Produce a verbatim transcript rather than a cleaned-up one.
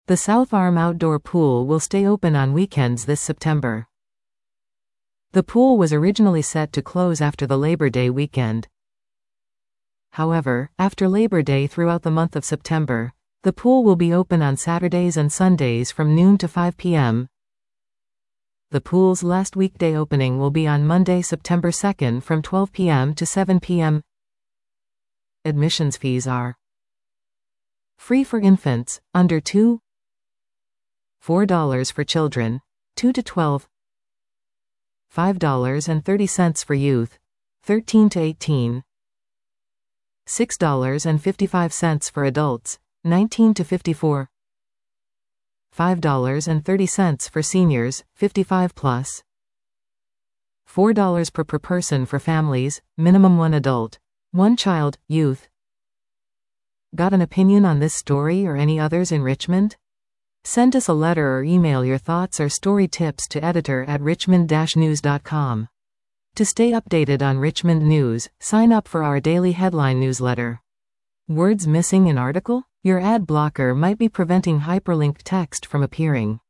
The South Arm Outdoor Pool will stay open on weekends this September. The pool was originally set to close after the Labor Day weekend. However, after Labor Day throughout the month of September, the pool will be open on Saturdays and Sundays from noon to five p m The pool's last weekday opening will be on Monday, September second from twelve p m to seven p m Admissions fees are free for infants, under two, four dollars for children, two to twelve, five dollars and thirty cents for youth, thirteen to eighteen, six dollars and fifty-five cents for adults, nineteen to fifty-four, five dollars and thirty cents for seniors, fifty-five plus, four dollars per per person for families, minimum one adult, one child, youth. Got an opinion on this story or any others in Richmond? Send us a letter or email your thoughts or story tips to editor at richmond dash news dot com. To stay updated on Richmond news, sign up for our daily headline newsletter. Words missing in article? Your ad blocker might be preventing hyperlinked text from appearing.